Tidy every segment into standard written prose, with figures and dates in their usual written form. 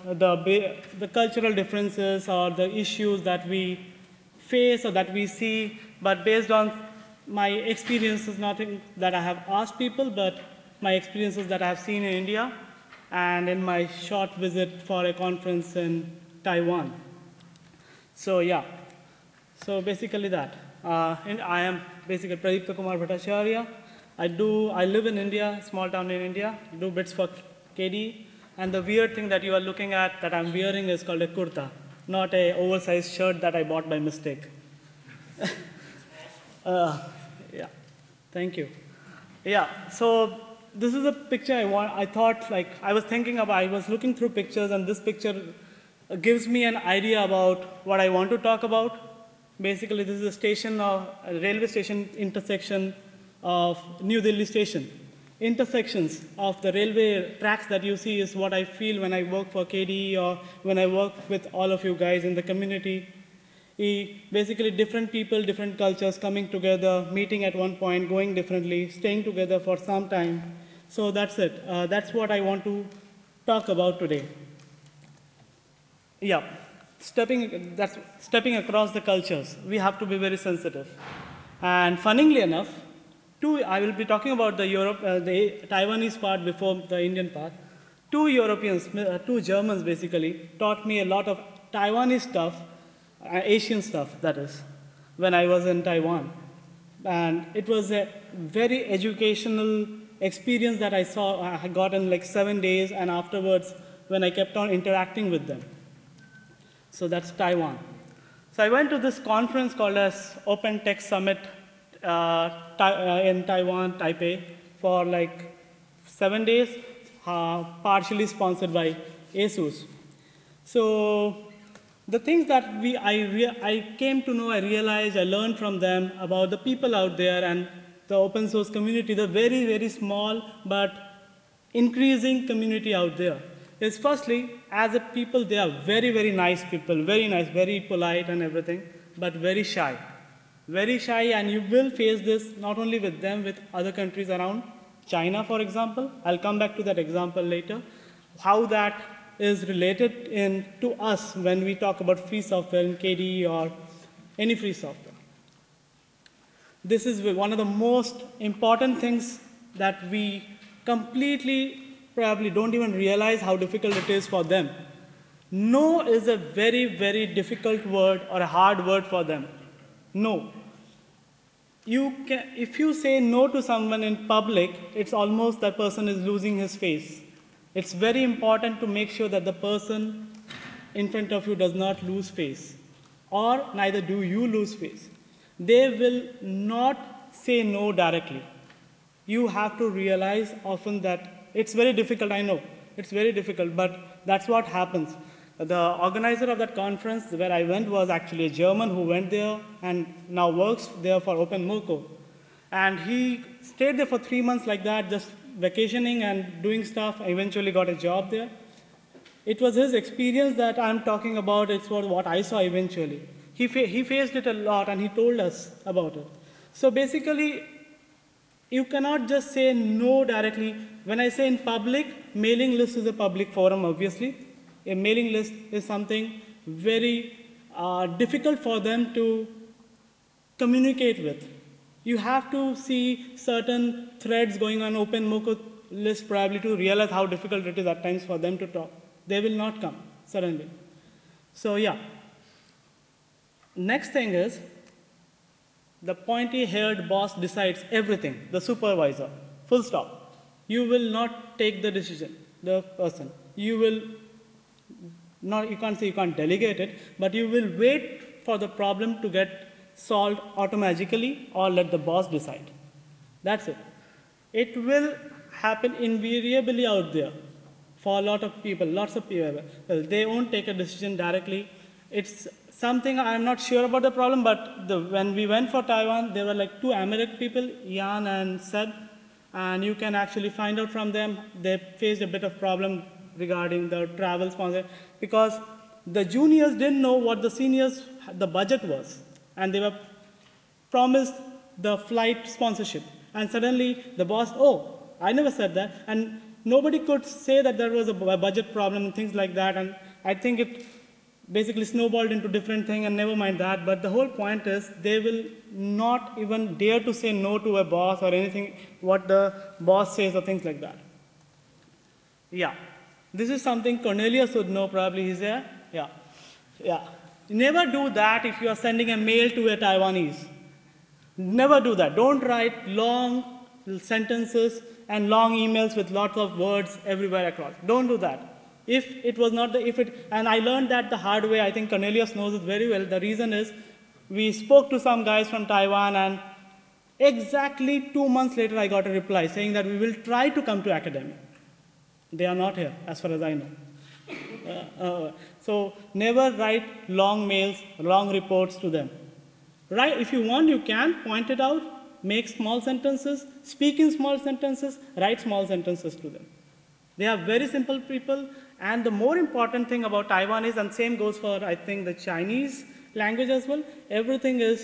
the cultural differences or the issues that we face or that we see, but based on my experiences, nothing that I have asked people, but my experiences that I have seen in India and in my short visit for a conference in Taiwan. So yeah, so basically that. And I am basically Pradipta Kumar Bhattacharya. I live in India, small town in India, do bits for KD. And the weird thing that you are looking at that I'm wearing is called a kurta, not a oversized shirt that I bought by mistake. Yeah, thank you. Yeah, so this is a picture I thought, like, I was thinking about, I was looking through pictures, and this picture gives me an idea about what I want to talk about. Basically, this is a railway station intersection of New Delhi station. Intersections of the railway tracks that you see is what I feel when I work for KD or when I work with all of you guys in the community. Basically, different people, different cultures coming together, meeting at one point, going differently, staying together for some time. So that's it. That's what I want to talk about today. Yeah, stepping across the cultures. We have to be very sensitive. And funnily enough, I will be talking about the Taiwanese part before the Indian part. Two Europeans, two Germans basically, taught me a lot of Taiwanese stuff, Asian stuff, that is, when I was in Taiwan. And it was a very educational experience that I got in like 7 days, and afterwards when I kept on interacting with them. So that's Taiwan. So I went to this conference called as Open Tech Summit in Taiwan, Taipei, for like 7 days, partially sponsored by ASUS. So the things that I came to know, I realized, I learned from them about the people out there and the open source community, the very, very small but increasing community out there. Is firstly, as a people, they are very, very nice people, very nice, very polite and everything, but very shy. Very shy, and you will face this not only with them, with other countries around. China, for example. I'll come back to that example later. How that is related to us when we talk about free software in KDE or any free software. This is one of the most important things that we completely probably don't even realize how difficult it is for them. No is a very, very difficult word or a hard word for them. No. If you say no to someone in public, it's almost that person is losing his face. It's very important to make sure that the person in front of you does not lose face, or neither do you lose face. They will not say no directly. You have to realize often that it's very difficult, I know. It's very difficult, but that's what happens. The organizer of that conference where I went was actually a German who went there and now works there for OpenMoko. And he stayed there for 3 months like that, just vacationing and doing stuff. I eventually got a job there. It was his experience that I'm talking about. It's what I saw eventually. He faced it a lot, and he told us about it. So basically, you cannot just say no directly. When I say in public, mailing list is a public forum, obviously. A mailing list is something very difficult for them to communicate with. You have to see certain threads going on OpenMoko list probably to realize how difficult it is at times for them to talk. They will not come suddenly. So yeah. Next thing is, the pointy-haired boss decides everything, the supervisor, full stop. You will not take the decision, the person. You can't say you can't delegate it, but you will wait for the problem to get solved automatically or let the boss decide. That's it. It will happen invariably out there for a lot of people, lots of people. Well, they won't take a decision directly. It's something I'm not sure about the problem, but when we went for Taiwan, there were like 2 American people, Jan and Seb, and you can actually find out from them. They faced a bit of problem regarding the travel sponsor because the juniors didn't know what the seniors, the budget was, and they were promised the flight sponsorship. And suddenly the boss, oh, I never said that. And nobody could say that there was a budget problem and things like that, and I think it basically snowballed into different things, and never mind that, but the whole point is they will not even dare to say no to a boss or anything, what the boss says or things like that. Yeah, this is something Cornelius would know probably, he's there, yeah. Never do that if you are sending a mail to a Taiwanese. Never do that. Don't write long sentences and long emails with lots of words everywhere across. Don't do that. If it was not and I learned that the hard way, I think Cornelius knows it very well. The reason is, we spoke to some guys from Taiwan, and exactly 2 months later, I got a reply saying that we will try to come to academy. They are not here, as far as I know. So never write long mails, long reports to them. Right? If you want, you can point it out, make small sentences, speak in small sentences, write small sentences to them. They are very simple people, and the more important thing about Taiwan is, and same goes for, I think, the Chinese language as well, everything is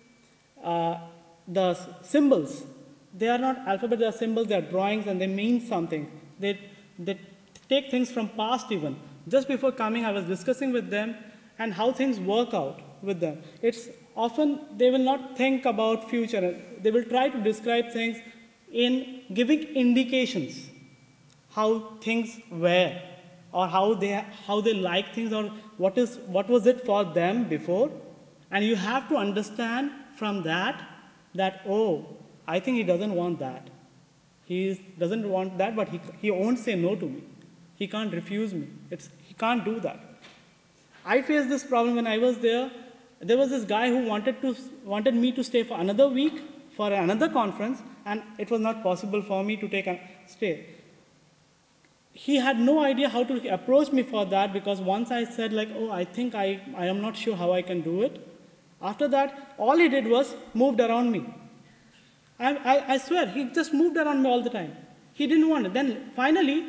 the symbols. They are not alphabet, they are symbols, they are drawings, and they mean something. They take things from past even. Just before coming, I was discussing with them and how things work out with them. It's often, they will not think about future. They will try to describe things in giving indications how things were, or how they like things, or what was it for them before. And you have to understand from that, oh, I think he doesn't want that. He doesn't want that, but he won't say no to me. He can't refuse me. He can't do that. I faced this problem when I was there. There was this guy who wanted me to stay for another week for another conference, and it was not possible for me to stay. He had no idea how to approach me for that, because once I said like, oh, I think I am not sure how I can do it. After that, all he did was moved around me. I swear, he just moved around me all the time. He didn't want it. Then finally,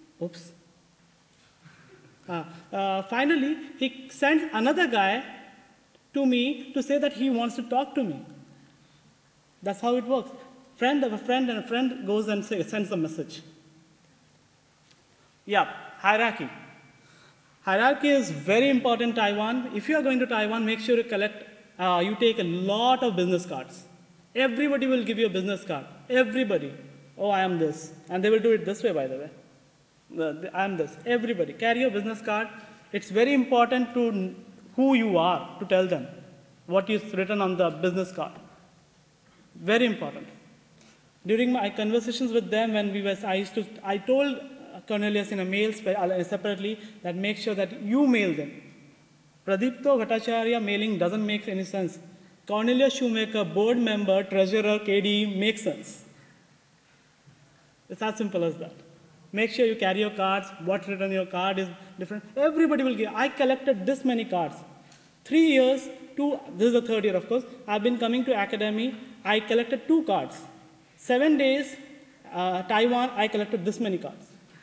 finally, he sent another guy to me to say that he wants to talk to me. That's how it works. Friend of a friend and a friend goes and sends a message. Yeah, hierarchy. Hierarchy is very important in Taiwan. If you are going to Taiwan, make sure you take a lot of business cards. Everybody will give you a business card. Everybody. Oh, I am this. And they will do it this way, by the way. I am this. Everybody. Carry your business card. It's very important to who you are, to tell them what is written on the business card. Very important. During my conversations with them, when I told Cornelius in a mail separately that make sure that you mail them. Pradipto Bhattacharya mailing doesn't make any sense. Cornelius Shoemaker, board member, treasurer, KD, makes sense. It's as simple as that. Make sure you carry your cards. What's written on your card is different. Everybody will give. I collected this many cards. 3 years, this is the 3rd year, of course. I've been coming to academy. I collected 2 cards. 7 days, Taiwan, I collected this many cards.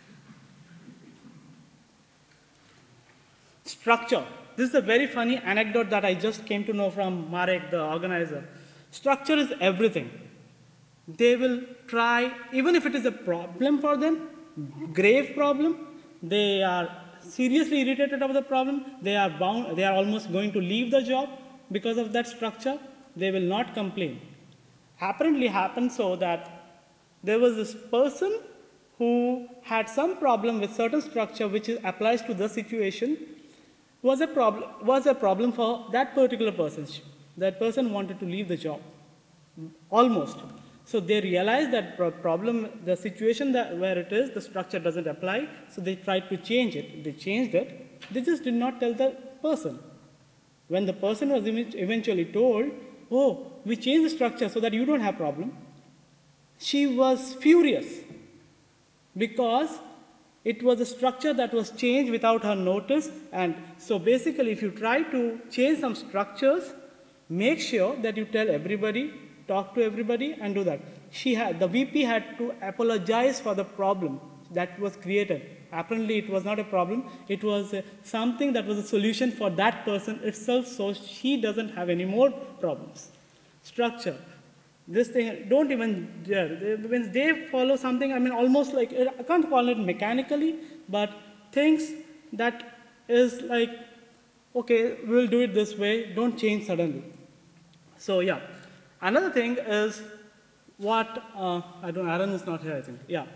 Structure. This is a very funny anecdote that I just came to know from Marek, the organizer. Structure is everything. They will try, even if it is a problem for them, grave problem, they are seriously irritated about the problem, they are almost going to leave the job because of that structure, they will not complain. Apparently happened so that there was this person who had some problem with certain structure which applies to the situation, was a problem for that particular person. That person wanted to leave the job, almost. So they realized that the situation where it is, the structure doesn't apply, so they tried to change it. They changed it. They just did not tell the person. When the person was eventually told, oh, we changed the structure so that you don't have problem, she was furious because it was a structure that was changed without her notice. And so basically, if you try to change some structures, make sure that you tell everybody, talk to everybody, and do that. The VP had to apologize for the problem that was created. Apparently, it was not a problem. It was something that was a solution for that person itself, so she doesn't have any more problems. Structure. This thing, don't even dare. When they follow something, I mean, almost like, I can't call it mechanically, but things that is like, okay, we'll do it this way, don't change suddenly. So yeah, another thing is what, Aaron is not here, I think, yeah.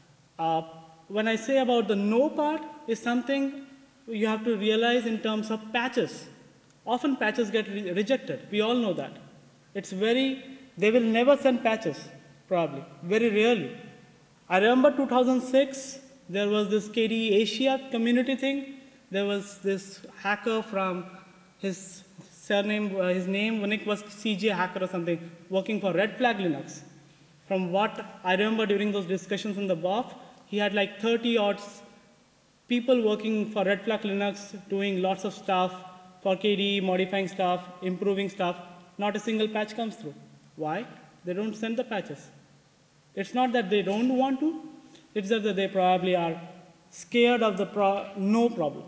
When I say about the no part is something you have to realize in terms of patches. Often patches get rejected, we all know that. They will never send patches, probably, very rarely. I remember 2006, there was this KDE Asia community thing. There was this hacker from his surname, his name, Nick was CJ hacker or something, working for Red Flag Linux. From what I remember during those discussions in the BOF, he had like 30 odd people working for Red Flag Linux, doing lots of stuff for KDE, modifying stuff, improving stuff. Not a single patch comes through. Why? They don't send the patches. It's not that they don't want to, it's just that they probably are scared of the no problem.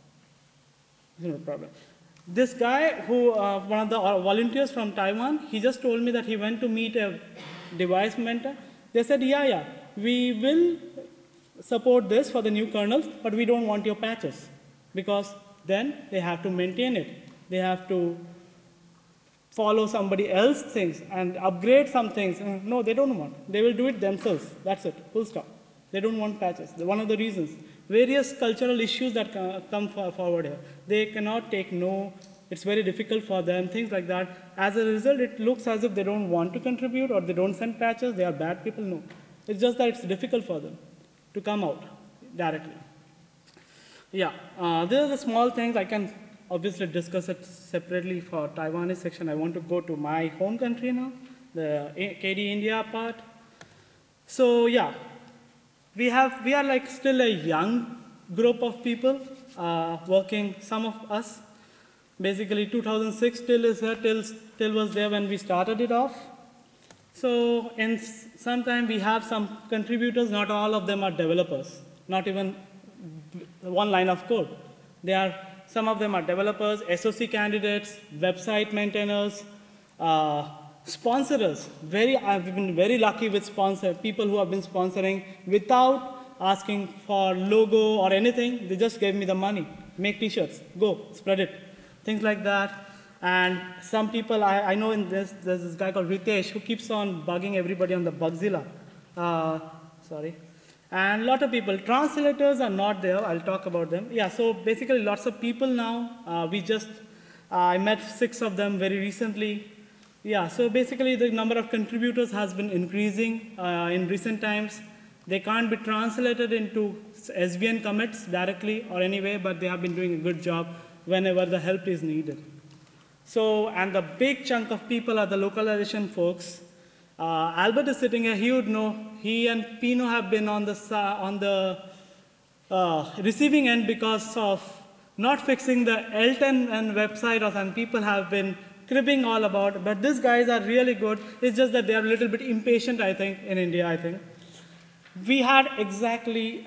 No problem. This guy, who one of the volunteers from Taiwan, he just told me that he went to meet a device mentor. They said, yeah, we will support this for the new kernels, but we don't want your patches, because then they have to maintain it. They have to follow somebody else's things and upgrade some things. No, they don't want. They will do it themselves. That's it, full stop. They don't want patches. One of the reasons. Various cultural issues that come forward here. They cannot take no. It's very difficult for them, things like that. As a result, it looks as if they don't want to contribute or they don't send patches. They are bad people. No. It's just that it's difficult for them to come out directly. Yeah, these are the small things. I can obviously discuss it separately for Taiwanese section. I want to go to my home country now, the KDE India part. So yeah, we are like still a young group of people working, some of us. Basically 2006 till is here, till was there when we started it off. So in some time we have some contributors, not all of them are developers, not even one line of code. Some of them are developers, SOC candidates, website maintainers, sponsors. I've been very lucky with people who have been sponsoring without asking for logo or anything. They just gave me the money. Make t-shirts, go, spread it. Things like that. And some people, I know there's this guy called Ritesh who keeps on bugging everybody on the Bugzilla. And a lot of people. Translators are not there. I'll talk about them. Yeah, so basically lots of people now. I met 6 of them very recently. Yeah, so basically the number of contributors has been increasing in recent times. They can't be translated into SVN commits directly or anyway, but they have been doing a good job whenever the help is needed. So, and the big chunk of people are the localization folks. Albert is sitting here, he would know. He and Pino have been on the receiving end because of not fixing the L10 and website, or some people have been cribbing all about. But these guys are really good. It's just that they are a little bit impatient, I think, in India, I think. We had exactly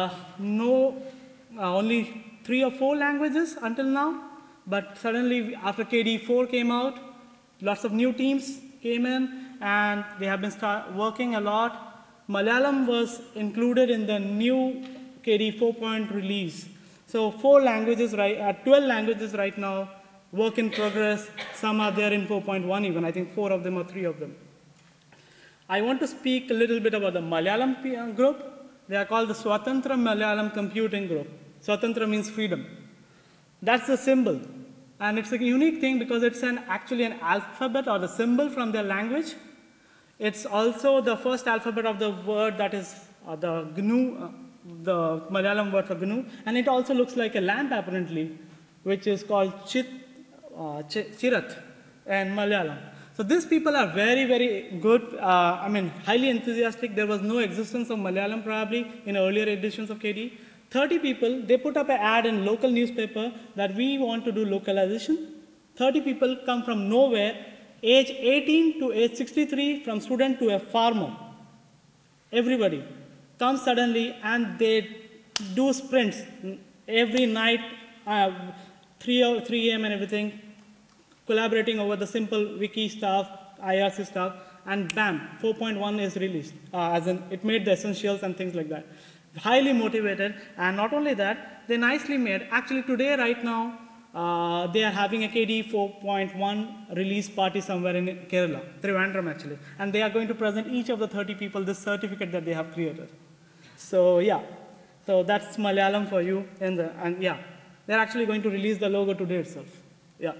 only 3 or 4 languages until now. But suddenly, after KDE 4 came out, lots of new teams came in, and they have been working a lot. Malayalam was included in the new KDE 4 release. So 12 languages right now, work in progress. Some are there in 4.1 even. I think 4 of them or 3 of them. I want to speak a little bit about the Malayalam group. They are called the Swatantra Malayalam Computing Group. Swatantra means freedom. That's the symbol. And it's a unique thing because it's actually an alphabet or the symbol from their language. It's also the first alphabet of the word that is the GNU, the Malayalam word for GNU. And it also looks like a lamp apparently, which is called Chirat in Malayalam. So these people are very, very good, highly enthusiastic. There was no existence of Malayalam probably in earlier editions of KDE. 30 people, they put up an ad in local newspaper that we want to do localization. 30 people come from nowhere, age 18 to age 63, from student to a farmer. Everybody comes suddenly and they do sprints every night, 3 a.m. and everything, collaborating over the simple wiki stuff, IRC stuff, and bam, 4.1 is released, as in it made the essentials and things like that. Highly motivated, and not only that, they nicely made, actually today, right now, they are having a KDE 4.1 release party somewhere in Kerala, Trivandrum actually, and they are going to present each of the 30 people this certificate that they have created. So yeah, so that's Malayalam for you, and yeah, they're actually going to release the logo today itself. Yeah.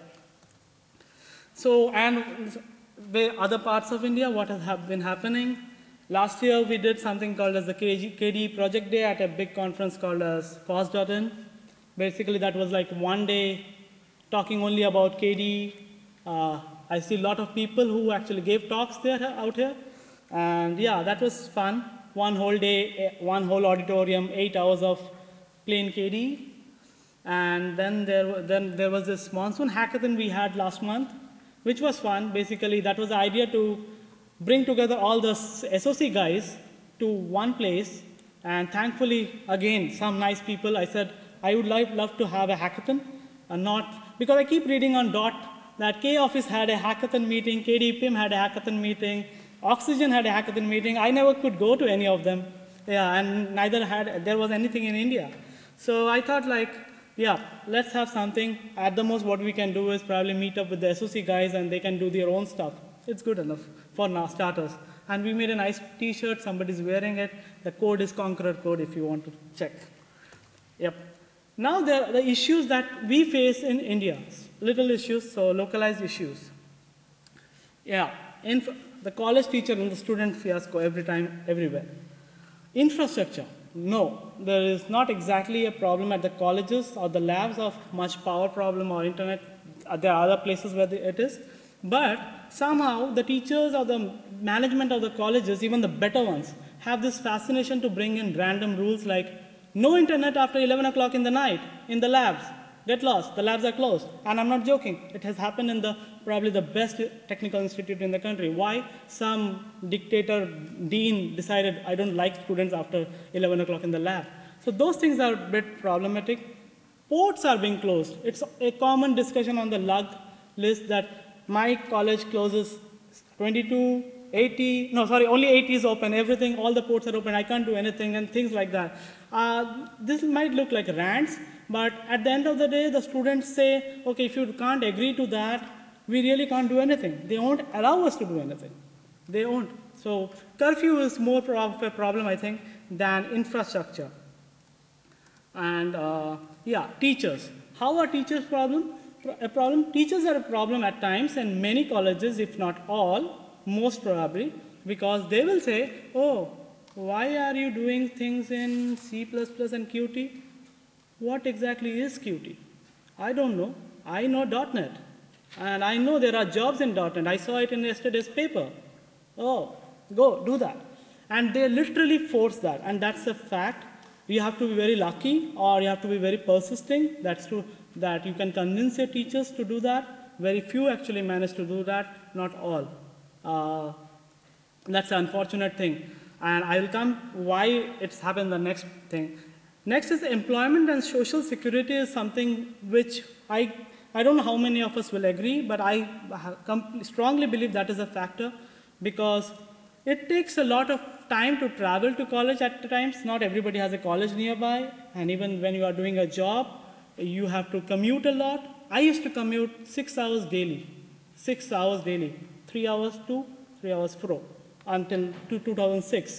So, and the other parts of India, what has been happening? Last year, we did something called as the KDE Project Day at a big conference called as FOSS.in. Basically, that was like one day talking only about KDE. I see a lot of people who actually gave talks there out here. And yeah, that was fun. One whole day, one whole auditorium, 8 hours of plain KDE. And then there was this monsoon hackathon we had last month, which was fun. Basically, that was the idea to bring together all the SOC guys to one place. And thankfully, again, some nice people, I said, I would love to have a hackathon, and not, because I keep reading on Dot that K-Office had a hackathon meeting, KDPIM had a hackathon meeting, Oxygen had a hackathon meeting. I never could go to any of them. Yeah, and neither there was anything in India. So I thought like, yeah, let's have something. At the most, what we can do is probably meet up with the SOC guys and they can do their own stuff. It's good enough for now, starters. And we made a nice t-shirt, somebody's wearing it. The code is Conqueror code if you want to check. Yep. Now the issues that we face in India, little issues, so localized issues. Yeah, the college teacher and the student fiasco every time, everywhere. Infrastructure. No, there is not exactly a problem at the colleges or the labs of much power problem or internet. There are other places where it is. But somehow the teachers or the management of the colleges, even the better ones, have this fascination to bring in random rules like no internet after 11 o'clock in the night in the labs. Get lost. The labs are closed. And I'm not joking. It has happened in probably the best technical institute in the country. Why? Some dictator dean decided, I don't like students after 11 o'clock in the lab. So those things are a bit problematic. Ports are being closed. It's a common discussion on the lug list that my college closes 22, 80, no, sorry, only 80 is open. Everything, all the ports are open. I can't do anything and things like that. This might look like rants, but at the end of the day, the students say, okay, if you can't agree to that, we really can't do anything. They won't allow us to do anything. They won't. So curfew is more of a problem, I think, than infrastructure. And yeah, teachers. How are teachers a problem? Teachers are a problem at times in many colleges, if not all, most probably, because they will say, oh, why are you doing things in C++ and Qt? What exactly is Qt? I don't know. I know .NET. And I know there are jobs in .NET. I saw it in yesterday's paper. Oh, go, do that. And they literally force that. And that's a fact. You have to be very lucky or you have to be very persisting. That's true, that you can convince your teachers to do that. Very few actually manage to do that, not all. That's an unfortunate thing. And I will come why it's happened the next thing. Next is employment and social security is something which I don't know how many of us will agree, but I strongly believe that is a factor because it takes a lot of time to travel to college at times. Not everybody has a college nearby, and even when you are doing a job, you have to commute a lot. I used to commute 6 hours daily, 6 hours daily, 3 hours to 3 hours fro until 2006.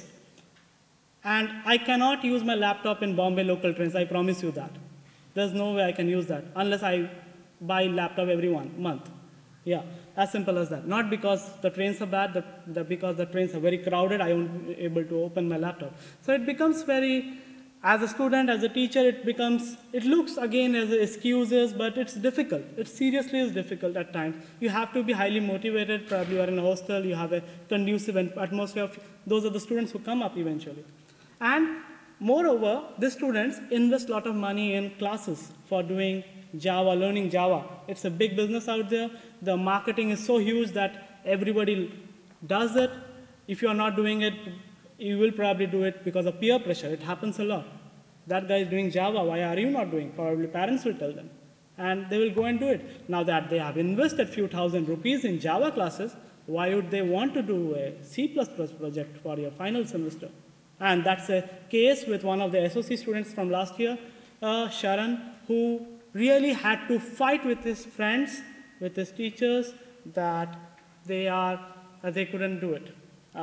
And I cannot use my laptop in Bombay local trains, I promise you that. There's no way I can use that unless I buy laptop every 1 month. Yeah, as simple as that. Not because the trains are bad, because the trains are very crowded, I won't be able to open my laptop. So it becomes very, as a student, as a teacher, it looks again as excuses, but it's difficult. It seriously is difficult at times. You have to be highly motivated, probably you are in a hostel, you have a conducive atmosphere. Those are the students who come up eventually. And moreover, the students invest a lot of money in classes for doing Java, learning Java. It's a big business out there. The marketing is so huge that everybody does it. If you are not doing it, you will probably do it because of peer pressure. It happens a lot. That guy is doing Java, why are you not doing? Probably parents will tell them. And they will go and do it. Now that they have invested few thousand rupees in Java classes, Why would they want to do a C++ project for your final semester? And that's a case with one of the SOC students from last year, Sharan, who really had to fight with his friends, with his teachers, that they couldn't do it.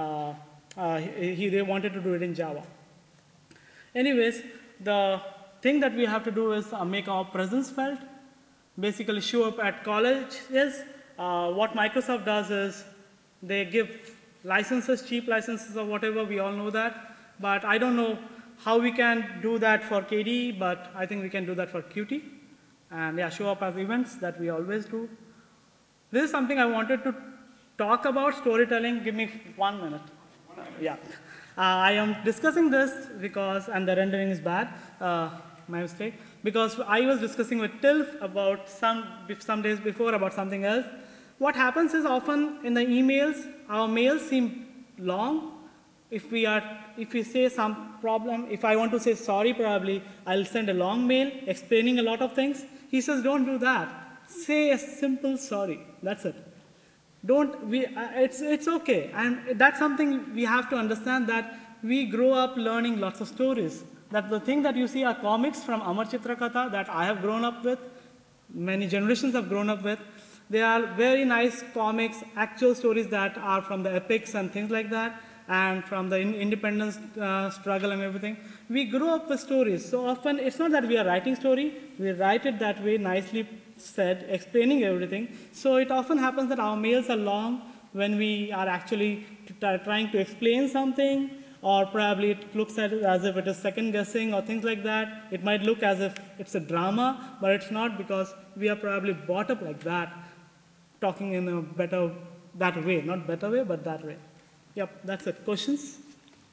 They wanted to do it in Java. Anyways, the thing that we have to do is make our presence felt. Basically, show up at colleges. What Microsoft does is they give licenses, cheap licenses or whatever. We all know that. But I don't know how we can do that for KDE, but I think we can do that for Qt. And yeah, show up as events that we always do. This is something I wanted to talk about, storytelling. Give me 1 minute. Yeah. I am discussing this because, and the rendering is bad, my mistake, because I was discussing with Tilf about some days before about something else. What happens is often in the emails, our mails seem long. If we say some problem, if I want to say sorry, probably I'll send a long mail explaining a lot of things. He says, don't do that. Say a simple sorry. That's it. It's okay. And that's something we have to understand, that we grow up learning lots of stories. That the thing that you see are comics from Amar Chitra Katha that I have grown up with, many generations have grown up with. They are very nice comics, actual stories that are from the epics and things like that, and from the independence struggle and everything. We grow up with stories. So often, it's not that we are writing story, we write it that way, nicely said, explaining everything. So it often happens that our mails are long when we are actually trying to explain something, or probably it looks at it as if it is second guessing or things like that. It might look as if it's a drama, but it's not, because we are probably brought up like that, talking in a that way, not better way, but that way. Yep, that's it. Questions?